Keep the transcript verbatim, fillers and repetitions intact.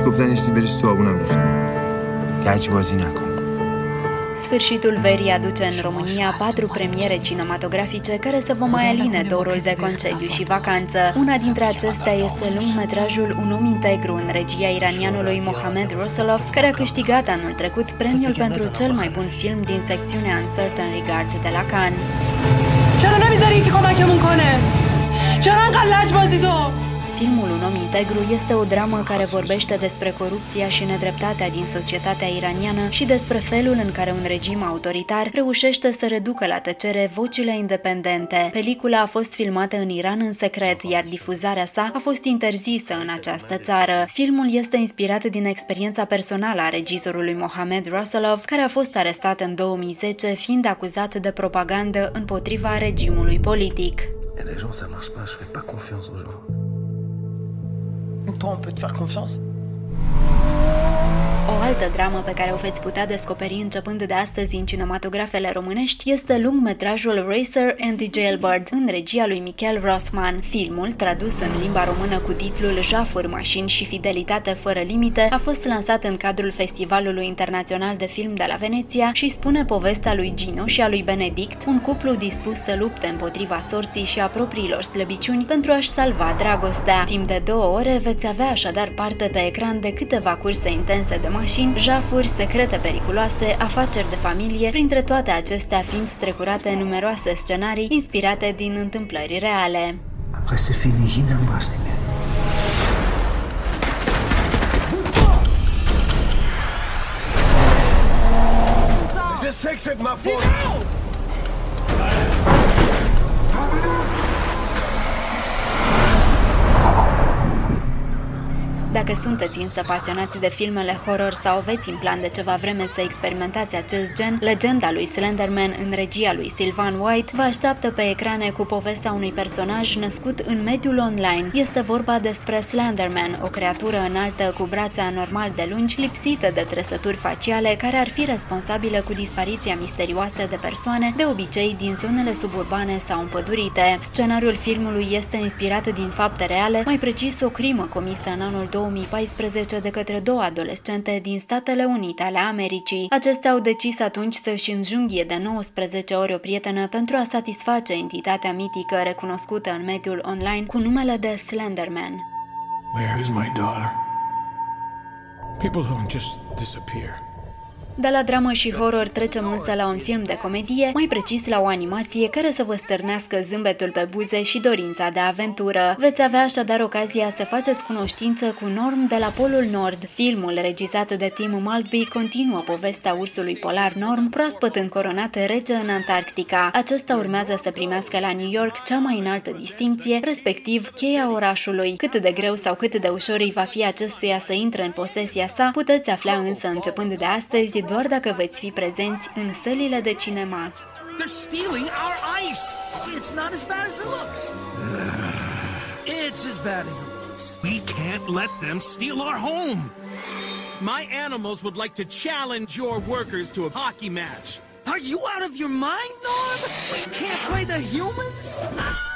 گفتنش بریز تو آبونم ریختم. لج بازی نکن. Sfârșitul verii aduce în România patru premiere cinematografice care se vor mai aline dorul de concediu și vacanță. Una dintre acestea este lungmetrajul Un om integru în regia iranianului Mohamed Rosolov, care a câștigat anul trecut premiul pentru cel mai bun film din secțiunea Uncertain Regard de la Cannes. چرا نمیذاری که کمکمون کنه؟ چرا انقدر لج بازی تو؟ Filmul Un om integru este o dramă care vorbește despre corupția și nedreptatea din societatea iraniană și despre felul în care un regim autoritar reușește să reducă la tăcere vocile independente. Pelicula a fost filmată în Iran în secret, iar difuzarea sa a fost interzisă în această țară. Filmul este inspirat din experiența personală a regizorului Mohamed Rosolov, care a fost arestat în două mii zece, fiind acuzat de propagandă împotriva regimului politic. Toi, on peut te faire confiance. O altă dramă pe care o veți putea descoperi începând de astăzi în cinematografele românești este lungmetrajul Racer and the Jailbird, în regia lui Michael Rossmann. Filmul, tradus în limba română cu titlul Jafuri, mașini și fidelitate fără limite, a fost lansat în cadrul Festivalului Internațional de Film de la Veneția și spune povestea lui Gino și a lui Benedict, un cuplu dispus să lupte împotriva sorții și a propriilor slăbiciuni pentru a-și salva dragostea. Timp de două ore veți avea așadar parte pe ecran de câteva curse intense de mașini, jafuri, secrete periculoase, afaceri de familie, printre toate acestea fiind strecurate numeroase scenarii inspirate din întâmplări reale. Dacă sunteți însă pasionați de filmele horror sau aveți în plan de ceva vreme să experimentați acest gen, Legenda lui Slenderman în regia lui Sylvan White vă așteaptă pe ecrane cu povestea unui personaj născut în mediul online. Este vorba despre Slenderman, o creatură înaltă cu brațe anormal de lungi, lipsită de trăsături faciale, care ar fi responsabilă cu dispariția misterioasă de persoane, de obicei din zonele suburbane sau împădurite. Scenariul filmului este inspirat din fapte reale, mai precis o crimă comisă în anul două mii paisprezece de către două adolescente din Statele Unite ale Americii. Acestea au decis atunci să-și înjunghie de nouăsprezece ori o prietenă pentru a satisface entitatea mitică recunoscută în mediul online cu numele de Slenderman. Where is my daughter? People don't just disappear. De la dramă și horror trecem însă la un film de comedie, mai precis la o animație care să vă stârnească zâmbetul pe buze și dorința de aventură. Veți avea așadar ocazia să faceți cunoștință cu Norm de la Polul Nord. Filmul, regizat de Tim Maltby, continuă povestea ursului polar Norm, proaspăt încoronat rege în Antarctica. Acesta urmează să primească la New York cea mai înaltă distincție, respectiv cheia orașului. Cât de greu sau cât de ușor îi va fi acestuia să intre în posesia sa, puteți afla însă începând de astăzi, doar dacă veți fi prezenți în sălile de cinema. They're stealing our ice. It's not as bad as it looks. It's as bad as it looks. We can't let them steal our home. My animals would like to challenge your workers to a hockey match. Are you out of your mind, Norm? We can't play the humans?